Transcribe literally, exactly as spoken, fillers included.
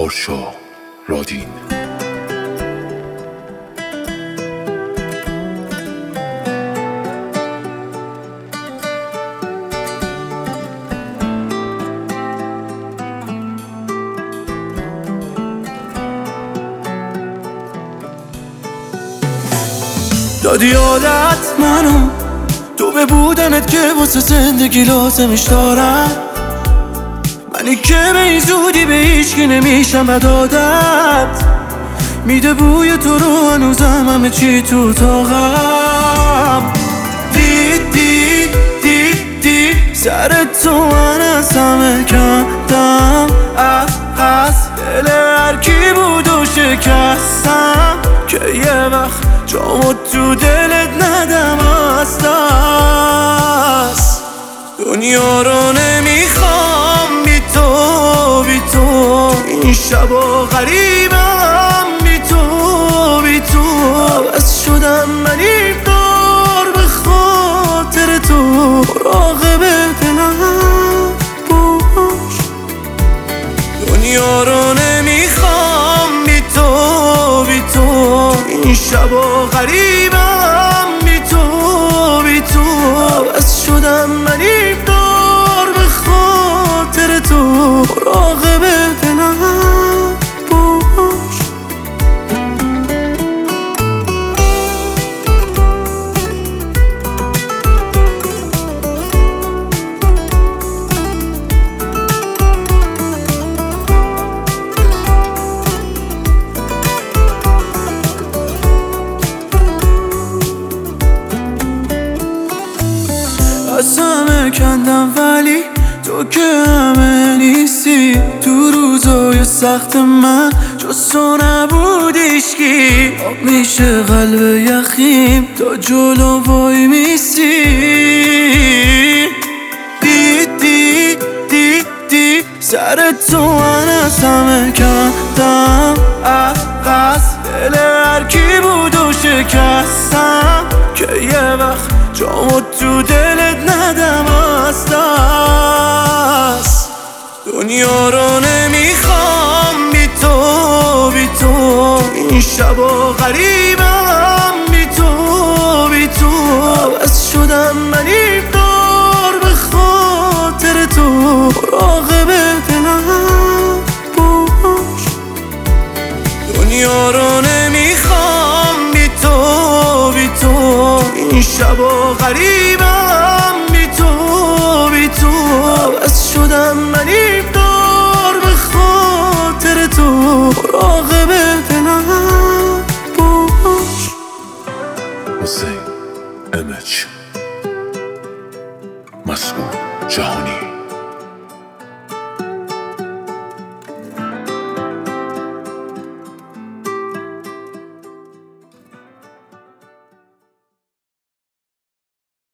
آرشا رادین. دادی عادت منو تو به بودنت که واسه زندگی لازمش دارم، منی که به این زودی به هیچکی نمیشم بد عادت میده بوی تو رو هنوزم همه چی تو اتاقم. دید دید دید دید سر تو من از همه کندم، از دل هرکی بود و شکستم که یه وقت جامو تو دلت ندم از دست. دنیا رو نمیخوام بی تو بی تو، این شبا غریبم بی تو بی تو، عوض شدم من این بار به خاطر تو، مراقب دلم باش. دنیا رو نمیخوام بی تو بی تو، این شبا غریبم بی تو بی تو، عوض شدم من این بار به خاطر تو، مراقب دلم باش. از همه کندم ولی تو که همه نیستی، تو روزای سخت من جز تو نبود هیچکی، آب میشه قلب یخیم تا جلو وای میسی. دید دید دید دید سر تو من از همه کندم، از دل هرکی بود و شکستم که یه وقت جامو تو دلت ندم از دست. دنیا رو نمیخوام بی تو بی تو، این شبا غریبم بی تو بی تو، عوض شدم من این بار به خاطر تو، مراقب دلم باش. دنیا رو نمیخوام بی تو بی تو، این شبا غریبم بی تو بی تو، عوض شدم من این بار به خاطر تو، مراقب دلم باش. حسین امج مسئول جهانی.